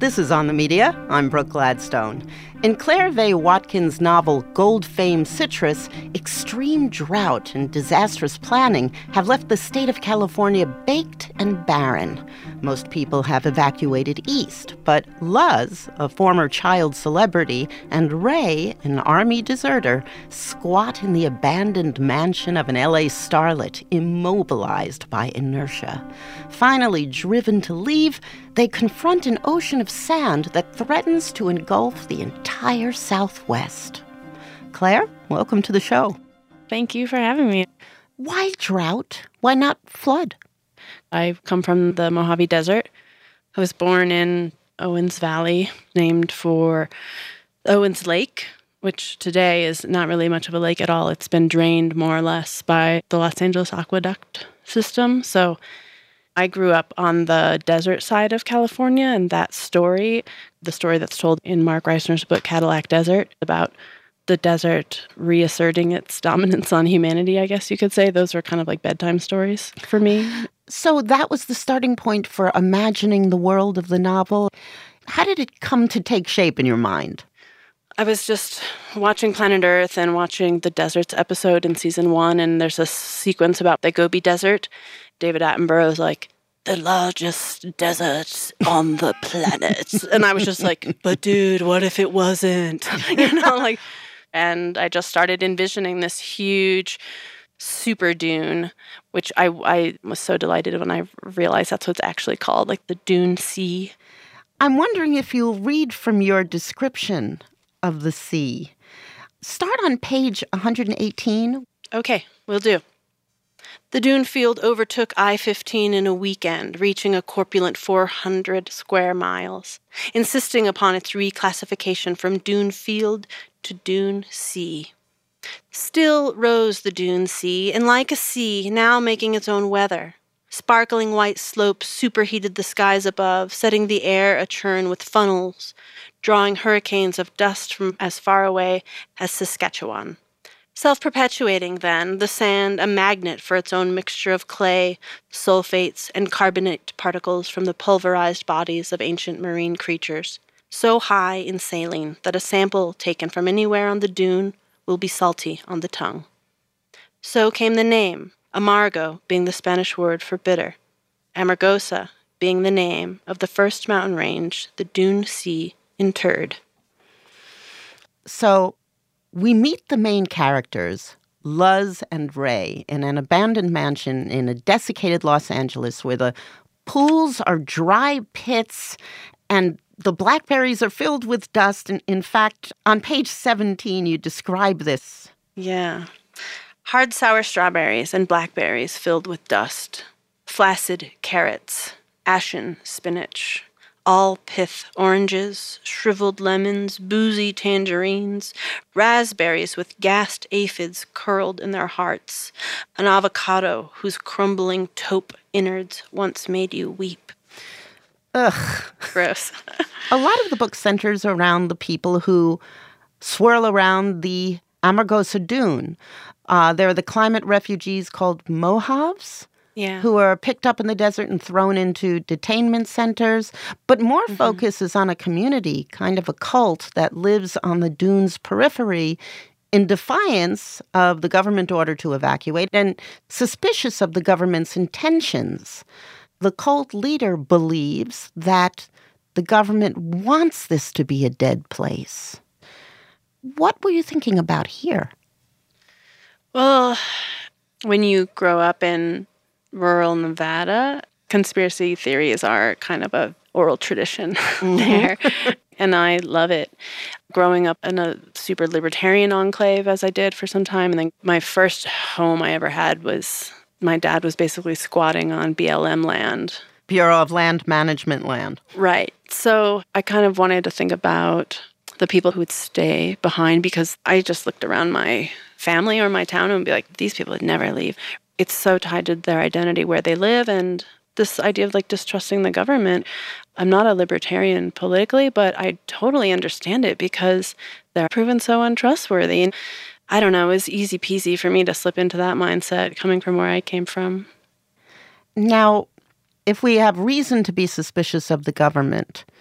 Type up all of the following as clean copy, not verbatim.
This is On the Media. I'm Brooke Gladstone. In Claire V. Watkins' novel Gold Fame Citrus, extreme drought and disastrous planning have left the state of California baked and barren. Most people have evacuated east, but Luz, a former child celebrity, and Ray, an army deserter, squat in the abandoned mansion of an LA starlet, immobilized by inertia. Finally driven to leave, they confront an ocean of sand that threatens to engulf the entire Southwest. Claire, welcome to the show. Thank you for having me. Why drought? Why not flood? I come from the Mojave Desert. I was born in Owens Valley, named for Owens Lake, which today is not really much of a lake at all. It's been drained more or less by the Los Angeles Aqueduct system. So I grew up on the desert side of California, and that story, the story that's told in Mark Reisner's book Cadillac Desert, about the desert reasserting its dominance on humanity, I guess you could say. Those were kind of like bedtime stories for me. So that was the starting point for imagining the world of the novel. How did it come to take shape in your mind? I was just watching Planet Earth and watching the Deserts episode in season 1, and there's a sequence about the Gobi Desert. David Attenborough is like, the largest desert on the planet. And I was just like, but dude, what if it wasn't? And I just started envisioning this huge super dune, which I was so delighted when I realized that's what it's actually called, like the Dune Sea. I'm wondering if you'll read from your description of the sea. Start on page 118. Okay, will do. The dune field overtook I-15 in a weekend, reaching a corpulent 400 square miles, insisting upon its reclassification from dune field to dune sea. Still rose the dune sea, and like a sea, now making its own weather. Sparkling white slopes superheated the skies above, setting the air a-churn with funnels, drawing hurricanes of dust from as far away as Saskatchewan. Self-perpetuating, then, the sand a magnet for its own mixture of clay, sulfates, and carbonate particles from the pulverized bodies of ancient marine creatures, so high in saline that a sample taken from anywhere on the dune will be salty on the tongue. So came the name, amargo being the Spanish word for bitter, Amargosa being the name of the first mountain range the Dune Sea interred. So we meet the main characters, Luz and Ray, in an abandoned mansion in a desiccated Los Angeles where the pools are dry pits and the blackberries are filled with dust. And in fact, on page 17, you describe this. Yeah. Hard sour strawberries and blackberries filled with dust. Flaccid carrots, ashen spinach. All pith oranges, shriveled lemons, boozy tangerines, raspberries with gassed aphids curled in their hearts, an avocado whose crumbling taupe innards once made you weep. Ugh. Gross. A lot of the book centers around the people who swirl around the Amargosa Dune. There are the climate refugees called Mojaves. Yeah. Who are picked up in the desert and thrown into detainment centers. But more focus is on a community, kind of a cult that lives on the dune's periphery in defiance of the government order to evacuate and suspicious of the government's intentions. The cult leader believes that the government wants this to be a dead place. What were you thinking about here? Well, when you grow up in rural Nevada, conspiracy theories are kind of a oral tradition there, and I love it. Growing up in a super libertarian enclave, as I did for some time, and then my first home I ever had was, my dad was basically squatting on BLM land. Bureau of Land Management land. Right. So I kind of wanted to think about the people who would stay behind, because I just looked around my family or my town and would be like, these people would never leave. It's so tied to their identity where they live, and this idea of like distrusting the government. I'm not a libertarian politically, but I totally understand it because they're proven so untrustworthy. And I don't know, it was easy peasy for me to slip into that mindset coming from where I came from. Now, if we have reason to be suspicious of the government,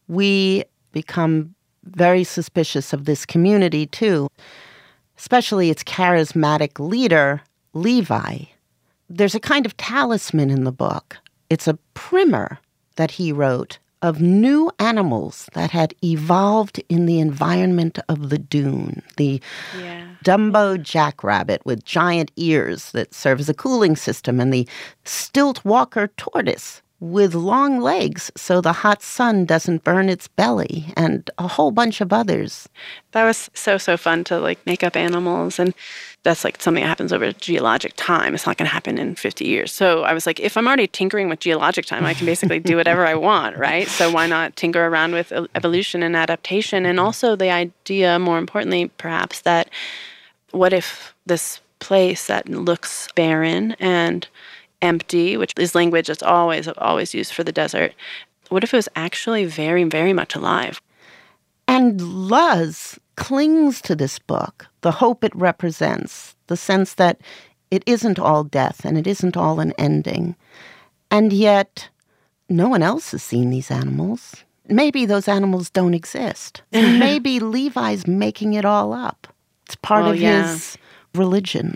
we become very suspicious of this community, too, especially its charismatic leader, Levi. There's a kind of talisman in the book. It's a primer that he wrote of new animals that had evolved in the environment of the dune. The Dumbo jackrabbit with giant ears that serve as a cooling system, and the stilt walker tortoise with long legs so the hot sun doesn't burn its belly, and a whole bunch of others. That was so fun to make up animals, and that's something that happens over geologic time. It's not going to happen in 50 years. So I was like, if I'm already tinkering with geologic time, I can basically do whatever I want, right? So why not tinker around with evolution and adaptation? And also the idea, more importantly, perhaps, that what if this place that looks barren and empty, which is language that's always used for the desert, what if it was actually very, very much alive? And Luz clings to this book, the hope it represents, the sense that it isn't all death and it isn't all an ending. And yet, no one else has seen these animals. Maybe those animals don't exist. Maybe Levi's making it all up. It's part of his religion.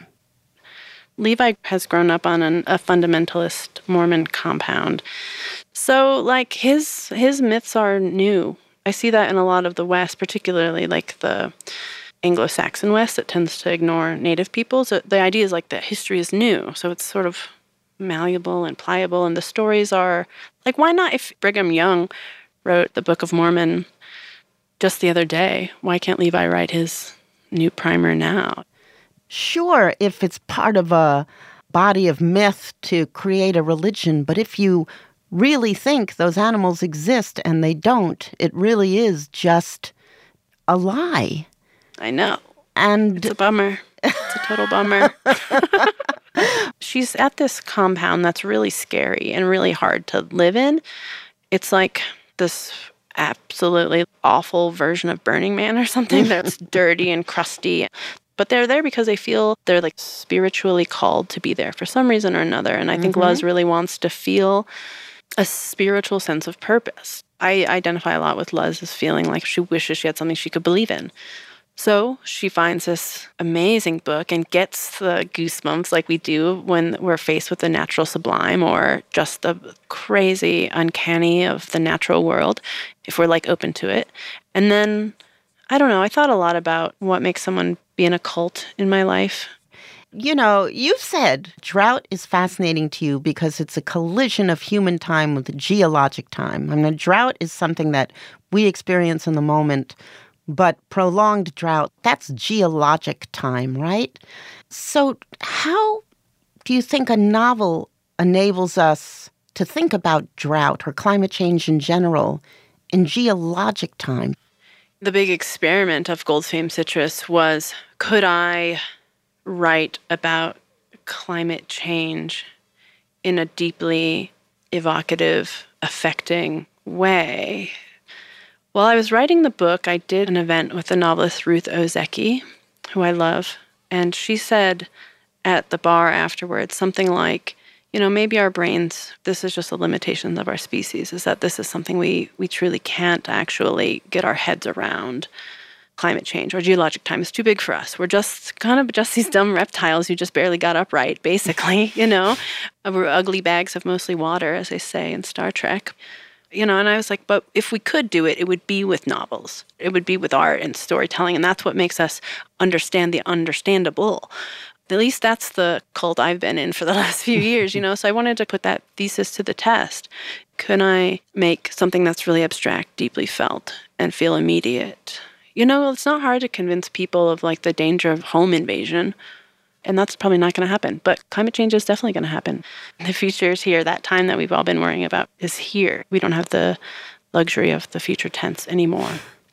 Levi has grown up on a fundamentalist Mormon compound. So, his myths are new. I see that in a lot of the West, particularly the Anglo-Saxon West that tends to ignore Native peoples. So the idea is that history is new. So it's sort of malleable and pliable. And the stories are why not, if Brigham Young wrote the Book of Mormon just the other day, why can't Levi write his new primer now? Sure, if it's part of a body of myth to create a religion, but if you really think those animals exist and they don't, it really is just a lie. I know. And it's a bummer. It's a total bummer. She's at this compound that's really scary and really hard to live in. It's like this absolutely awful version of Burning Man or something that's dirty and crusty. But they're there because they feel they're spiritually called to be there for some reason or another. And I think Luz really wants to feel a spiritual sense of purpose. I identify a lot with Luz as feeling like she wishes she had something she could believe in. So she finds this amazing book and gets the goosebumps like we do when we're faced with the natural sublime or just the crazy uncanny of the natural world, if we're open to it. And then, I don't know, I thought a lot about what makes someone be in a cult in my life. You know, you've said drought is fascinating to you because it's a collision of human time with geologic time. I mean, a drought is something that we experience in the moment, but prolonged drought, that's geologic time, right? So how do you think a novel enables us to think about drought or climate change in general in geologic time? The big experiment of Gold Fame Citrus was, could I write about climate change in a deeply evocative, affecting way? While I was writing the book, I did an event with the novelist Ruth Ozeki, who I love, and she said at the bar afterwards something like, maybe our brains, this is just a limitation of our species, is that this is something we truly can't actually get our heads around. Climate change or geologic time is too big for us. We're just these dumb reptiles who just barely got upright, basically, We're ugly bags of mostly water, as they say in Star Trek. And I was like, but if we could do it, it would be with novels. It would be with art and storytelling, and that's what makes us understand the understandable. At least that's the cult I've been in for the last few years, So I wanted to put that thesis to the test. Could I make something that's really abstract, deeply felt, and feel immediate? It's not hard to convince people of the danger of home invasion, and that's probably not going to happen. But climate change is definitely going to happen. The future is here. That time that we've all been worrying about is here. We don't have the luxury of the future tense anymore.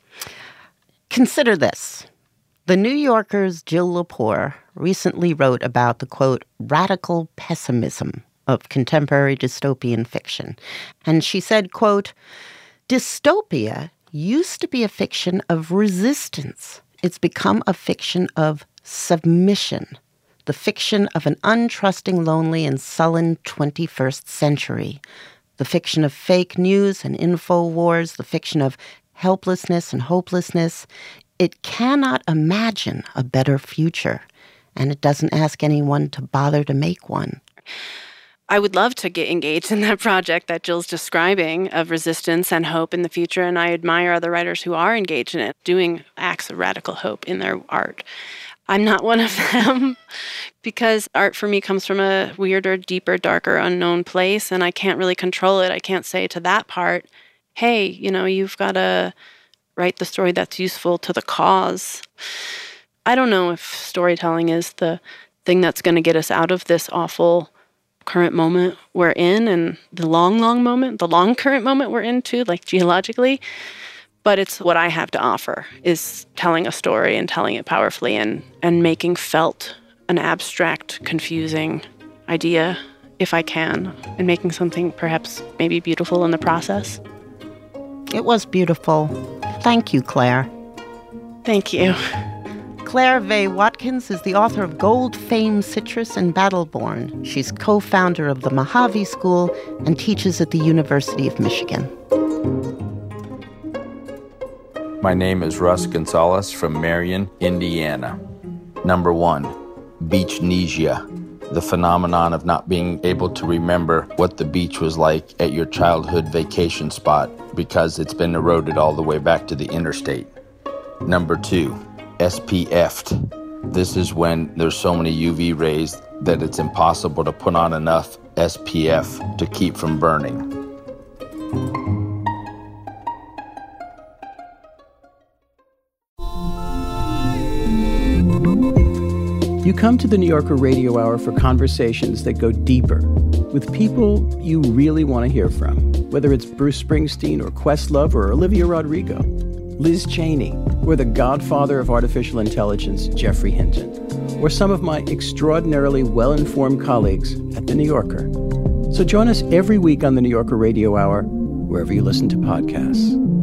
Consider this. The New Yorker's Jill Lepore recently wrote about the, quote, radical pessimism of contemporary dystopian fiction. And she said, quote, dystopia used to be a fiction of resistance. It's become a fiction of submission, the fiction of an untrusting, lonely, and sullen 21st century. the fiction of fake news and info wars, the fiction of helplessness and hopelessness. It cannot imagine a better future, and it doesn't ask anyone to bother to make one. I would love to get engaged in that project that Jill's describing of resistance and hope in the future, and I admire other writers who are engaged in it, doing acts of radical hope in their art. I'm not one of them because art for me comes from a weirder, deeper, darker, unknown place, and I can't really control it. I can't say to that part, hey, you've got to write the story that's useful to the cause. I don't know if storytelling is the thing that's going to get us out of this awful current moment we're in, and the long current moment we're in too, like geologically. But it's what I have to offer, is telling a story and telling it powerfully and making felt an abstract, confusing idea, if I can, and making something perhaps maybe beautiful in the process. It was beautiful. Thank you, Claire. Thank you. Claire Vaye Watkins is the author of Gold, Fame, Citrus, and Battleborn. She's co-founder of the Mojave School and teaches at the University of Michigan. My name is Russ Gonzalez from Marion, Indiana. Number 1, beachnesia, the phenomenon of not being able to remember what the beach was like at your childhood vacation spot because it's been eroded all the way back to the interstate. Number 2, SPF'd. This is when there's so many UV rays that it's impossible to put on enough SPF to keep from burning. You come to the New Yorker Radio Hour for conversations that go deeper with people you really want to hear from, whether it's Bruce Springsteen or Questlove or Olivia Rodrigo, Liz Cheney, or the godfather of artificial intelligence, Geoffrey Hinton, or some of my extraordinarily well-informed colleagues at The New Yorker. So join us every week on the New Yorker Radio Hour, wherever you listen to podcasts.